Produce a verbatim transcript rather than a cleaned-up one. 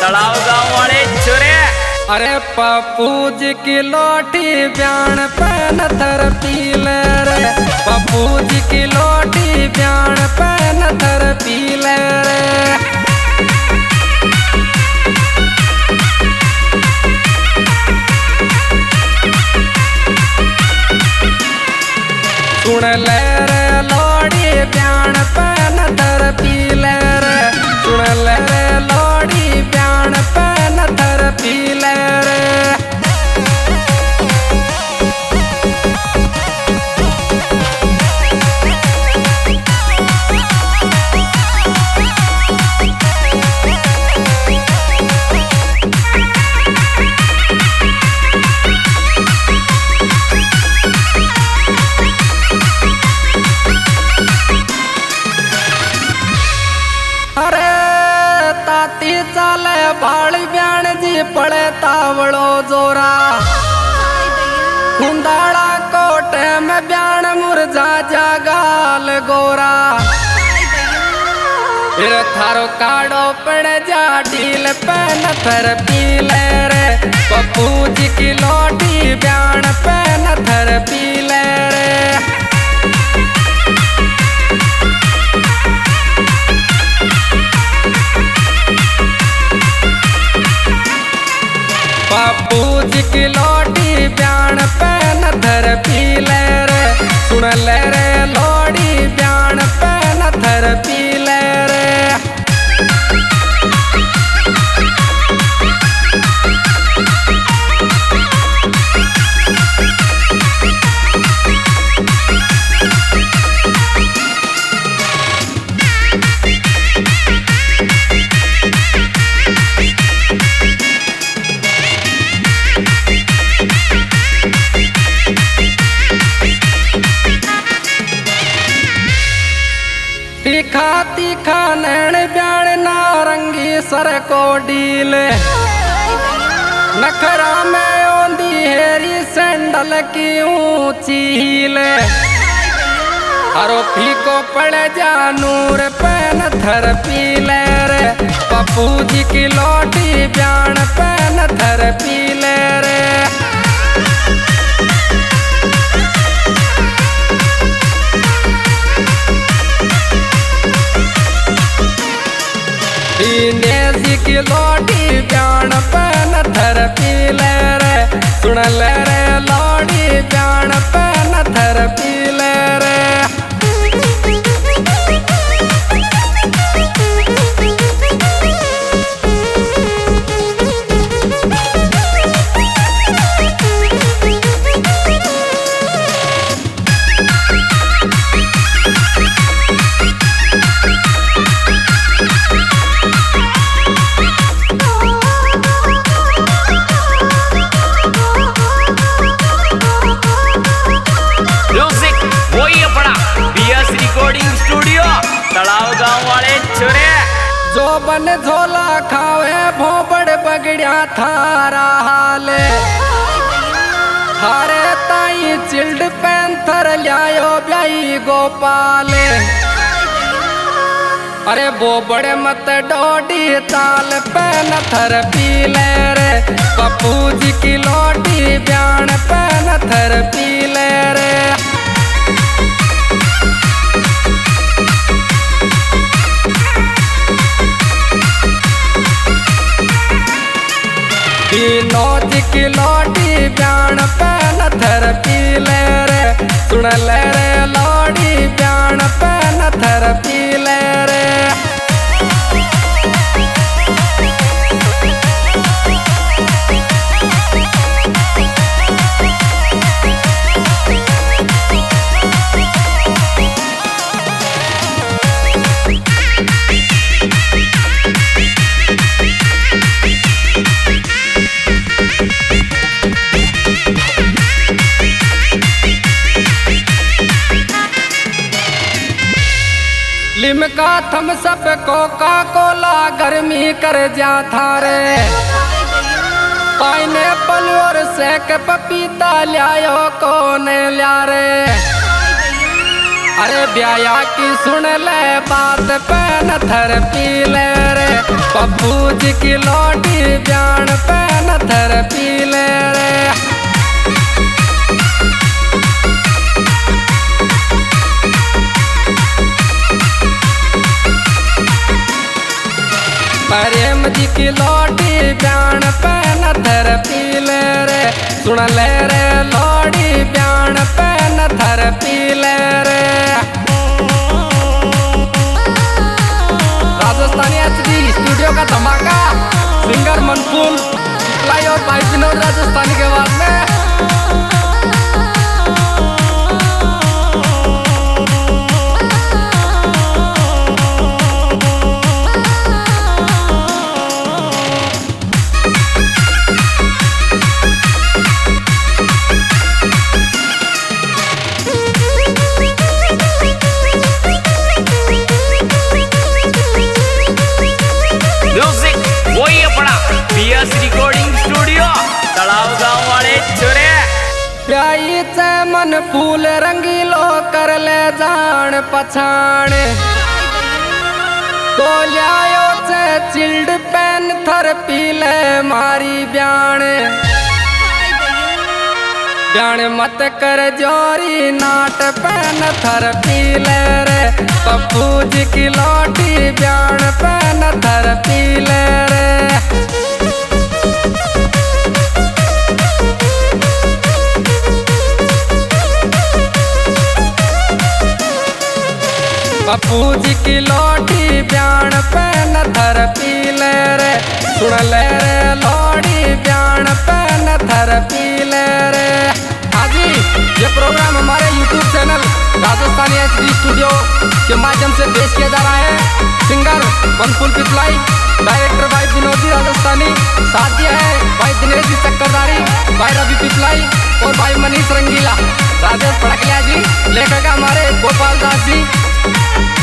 तलाव गांव वाले छोरे। अरे पप्पू जी की लोटी ब्याण पहन थर पीले रे, पप्पू जी की लोटी ब्याण पहन थर पीले रे। सुन ले रे लोड़ी ब्याण पहन थर पीले रे, सुन ले रे लोड़ी ब्याण पहन थर पीले रे। अरे ताती चाले बाड़ी ब्याण जी पड़े तावड़ो जोरा, कुंदाड़ा कोटे में ब्याण मुरझा जा गाल गोरा। फिर थारो काड़ो पड़ जा ढील पहन थर पीले रे, पप्पू जी की लोटी ब्याण पहन थर पीले रे। पप्पू जी की लोटी ब्याण पहन थर पीले रे, सुन ले रे लोड़ी ब्याण पहन थर पीले रे। तीखा तीखा नैन ब्याण नारंगी सर को डील, नखरा में ओंदी हेरी सैंडल की ऊंची हील। हरो फीको पड़ जा नूर पहन थर पीले रे, पप्पू जी की लोटी ब्याण पहन थर पीले रे। जी की लोटी ब्याण पहन थर पीले रे, सुन ले रे लोड़ी ब्याण पहन थर पीले रे। तलाव गांव वाले छोरे। जो बन झोला खावे भोबड़ बगड़िया थारा हाले, थारे ताई चिल्ड पैंथर लियायो ब्याई गोपाले। अरे बोबड़ मत डोडी ताल पहन थर पीले रे, पप्पू जी की लोटी ब्याण पहन थर पीले रे। नौज की लोटी ब्याण पहन थर पीले रे, सुन ले रे लोड़ी ब्याण पहन थर पीले रे। लिमका थम सब कोका कोला गर्मी कर जा थारे, पाइनएप्पल और सेक पपीता लियायो कौन लिया रे। अरे ब्याया की सुन ले बात पहन थर पीले रे, पप्पू जी की लौटी ब्याण पे नथर पीले रे। प्रेम जी की लौटी ब्याण पे नथर पीले रे। सुन ले रे लौड़ी ब्याण पे नथर पीले रे। राजस्थानी एचडी स्टूडियो का धमाका, सिंगर मनफूल लाई और भाई विनोद राजस्थानी के बाद में। रिकॉर्डिंग स्टूडियो तलाव गांव वाले छोरे। प्याई से मन फूल रंगीलो कर ले जान पछाण। तो लियायो से चिल्ड पेन थर पीले मारी ब्याण। ब्याण मत कर जोरी नाट पेन थर पीले रे। पप्पू जी की लौटी ब्याण पेन थर पीले रे। पप्पू जी की लौटी ब्याण पे नथर पीले रे। सुन ले रे लौड़ी ब्याण पे नथर पीले रे। हाँ जी, ये प्रोग्राम हमारे YouTube channel Rajasthani HD studio के माध्यम से पेश किया जा रहा है। सिंगर मनफूल पिपलाई, डायरेक्टर भाई विनोद जी राजस्थानी, साथ दिया है भाई दिनेश जी चक्करदारी, भाई रवि पिपलाई और भाई मनीष रंगीला, राजेश फड़किया जी, लेखक हमारे गोपाल दास जी।